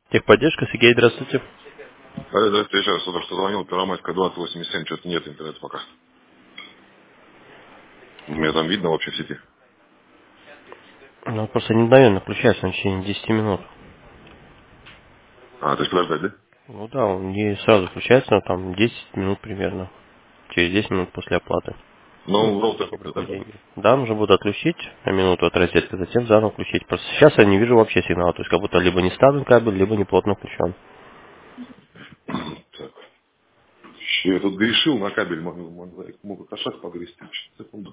Техподдержка, Сергей, здравствуйте. Алло, здравствуйте, еще раз только что звонил, Первомайская 2087, что-то нет интернета пока. Меня там видно вообще в сети. Ну, просто не мгновенно включается на течение 10 минут. А, то есть подождать, да? Ну да, он не сразу включается, но там 10 минут примерно. Через 10 минут после оплаты. Ну, Ну, роутер точнее, просто, какой да? деньги. Да, нужно будет отключить на минуту от розетки, затем заново включить. Просто сейчас я не вижу вообще сигнала, то есть как будто либо не ставлен кабель, либо не плотно включен. Так. Я тут грешил на кабель, мог кошак погрести. Секунду.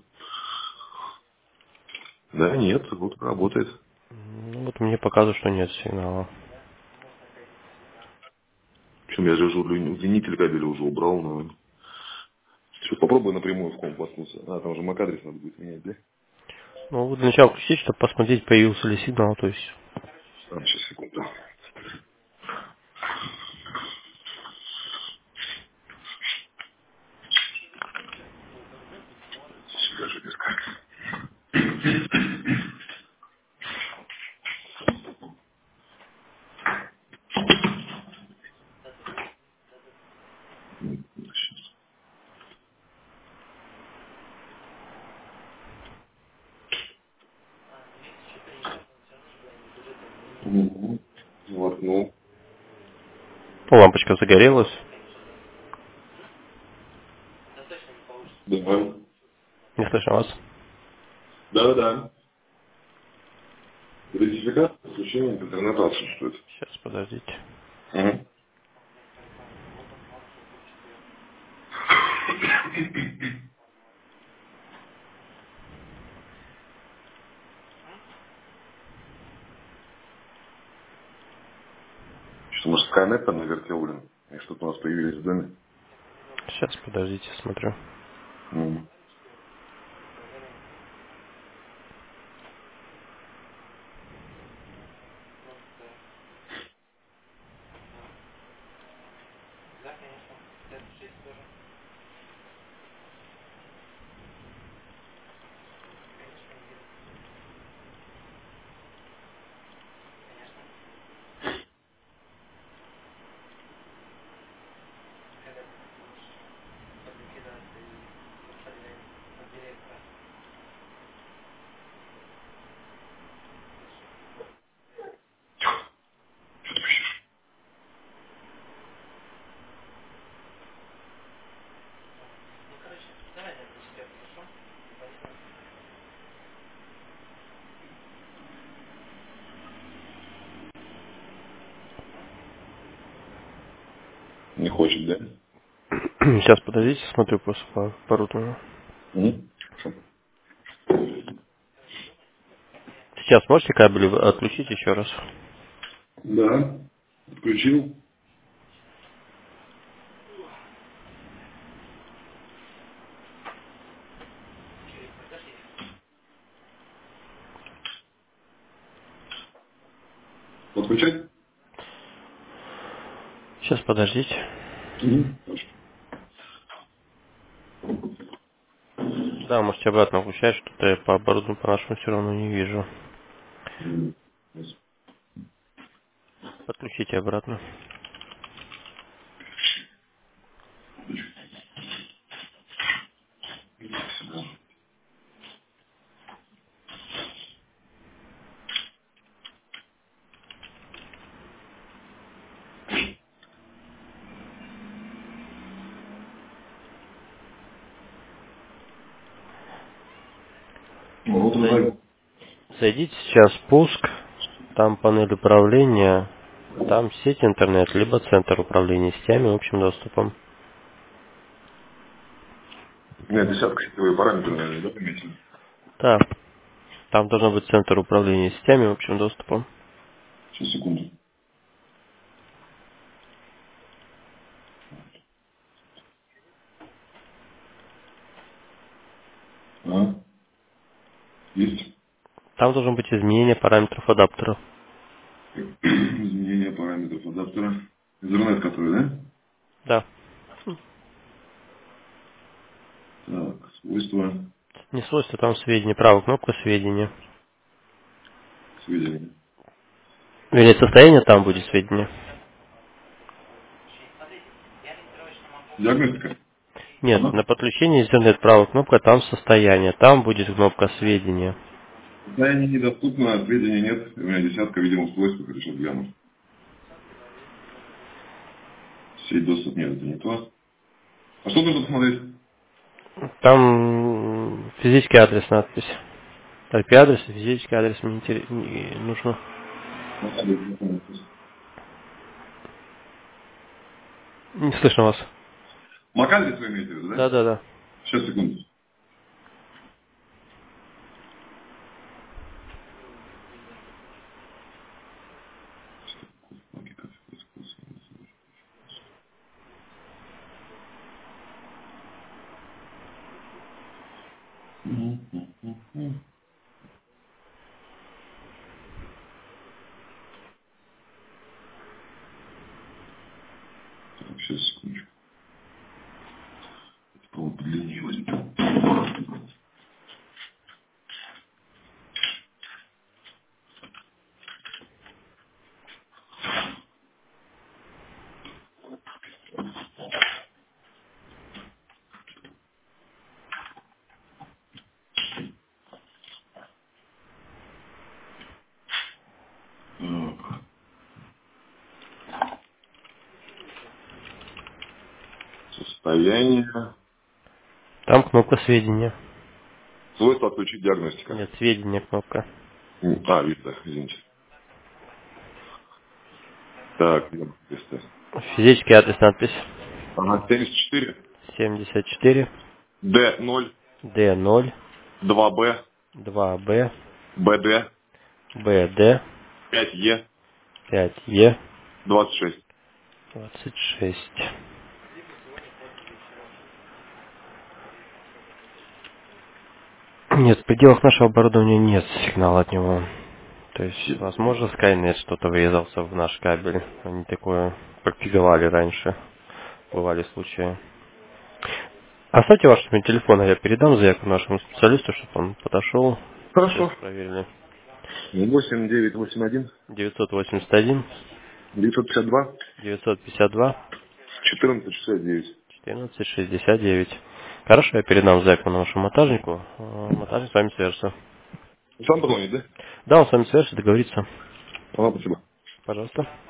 Да, нет, вот работает. Ну, вот мне показывает, что нет сигнала. Причем я же уже удлинитель кабеля уже убрал, но... Сейчас попробую напрямую в комп воткнуться. А, там уже MAC-адрес надо будет менять, да? Ну, вот для начала включить, чтобы посмотреть, появился ли сигнал, то есть... А, сейчас, секунду. Сюда железка. Угу. Воткнул. Ну, лампочка загорелась. Да. Не слышно вас. Да-да-да. Идентификация, подключение к интернету отсутствует. Сейчас, подождите. Угу. Что, может, Skynet там навертел, блин? И что-то у нас появились в доме. Сейчас, подождите, смотрю. Мгм. Не хочет, да? Сейчас, подождите, смотрю просто по руту. Мгм. Хорошо. Сейчас можете кабель отключить еще раз? Да. Включил. Подключать? Сейчас, подождите. Угу. Хорошо. Да, можете обратно включать, что-то я по оборудованию по нашему все равно не вижу. Мгм. Подключите обратно. Ну, вот Зай- уже. Зайдите сейчас в пуск, там панель управления, там сеть интернет, либо центр управления сетями общим доступом. У меня десятка сетевые параметры, наверное, да, пометили? Да, там должен быть центр управления сетями общим доступом. Сейчас, секунду. А, есть. Там должен быть изменение параметров адаптера. Изменение параметров адаптера. Интернет, который, да? Да, Так, свойства, не свойства, там сведения, правая кнопка сведения. сведения. Вернее, состояние там будет сведения. Диагностика? Нет, Ага. на подключение интернет правая кнопка, там состояние, там будет кнопка сведения. Состояние недоступно, сведений нет. У меня десятка видимых свойств, как решил глянуть. Сеть доступ нет, это не то. А что нужно посмотреть? Там физический адрес надпись. IP-адрес и физический адрес мне не нужно. Не слышно вас. Макадрис вы имеете в виду, да? Да. Сейчас, секунду. Так, сейчас, секундочку. По-моему, подлиннее. Так. Состояние. Там кнопка сведения. Свойство отключить диагностика. Нет, сведения кнопка. А, видно, извините. Так, диагностика. Физический адрес надпись. Ага, 74. 74 Д0, D0 2Б, 2B БД, BD 5Е, 5E 26. 26. Нет, в пределах нашего оборудования нет сигнала от него. То есть, возможно, Skynet что-то врезался в наш кабель. Они такое практиковали раньше. Бывали случаи. Оставьте ваш номер телефона, я передам заявку нашему специалисту, чтобы он подошел. Сейчас Хорошо. проверили. 8981 981 952 952 1469. 1469. Хорошо, я передам заявку нашему монтажнику. Монтажник с вами свяжется. Сам позвонит, да? Да, он с вами свяжется, договорится. Ага, спасибо. Пожалуйста.